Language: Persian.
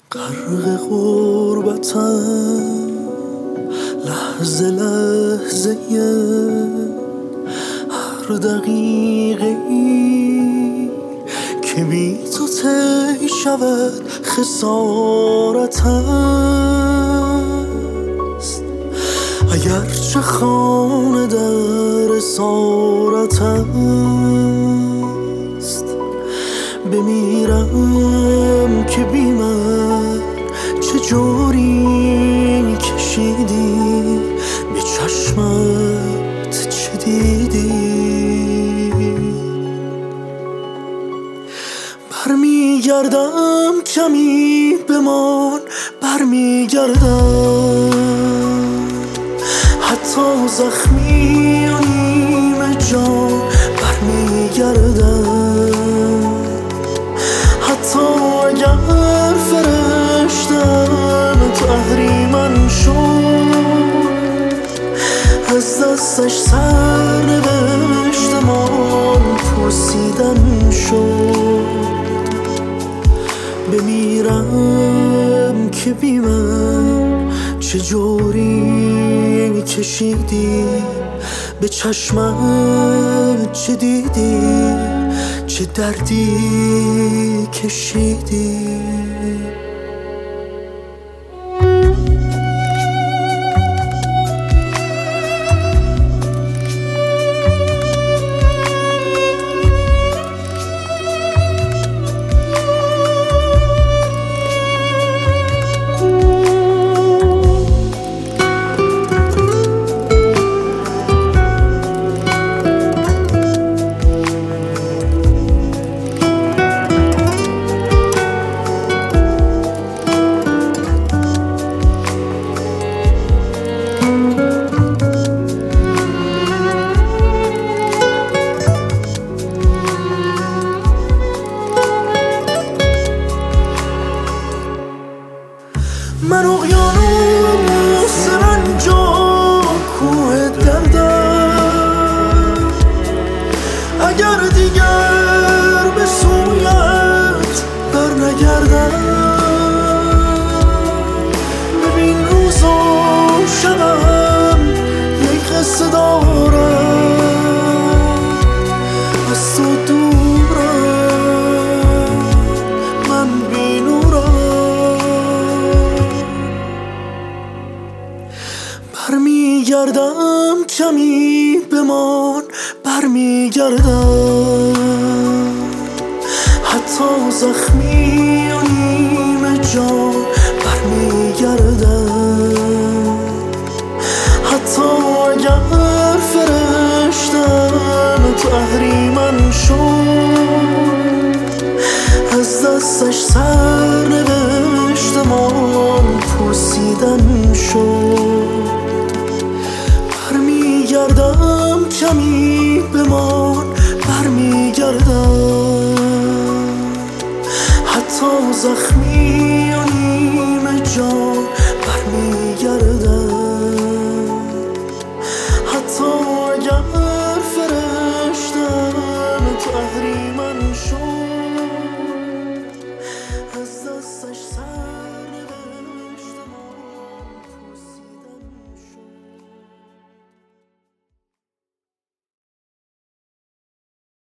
غرق غربتم لحظه لحظه هر دقیقه ای که بی تو طی شود خسارت است. اگرچه خانه در اسارت است، بمیرم که بی من چجوری کشیدی، به چشمت چه دیدی. برمیگردم کمی بمان، برمیگردم حتی زخمی و نیمه جان، برمیگردم حتی اگر فرشتم تو اهریمن شد، از دستش سر نوشتمان پوسیدن شد. بمیرم که بی من چجوری کشیدی، به چشمت چه دیدی، چه دردی کشیدی. من اقیانوس رنج و کوه دردم، اگر دیگر به سویت برنگردم. ببین روز و شبم یک قصه دارم، از تو دورم من بی نورم. برمیگردم کمی بمان، برمیگردم حتی زخمی و نیمه جان، برمیگردم حتی اگر فرشتم تو اهریمن شد، از دستش سر نوشتمان پوسیدن شد. برمیگردم کمی بمان، برمیگردم حتی زخمی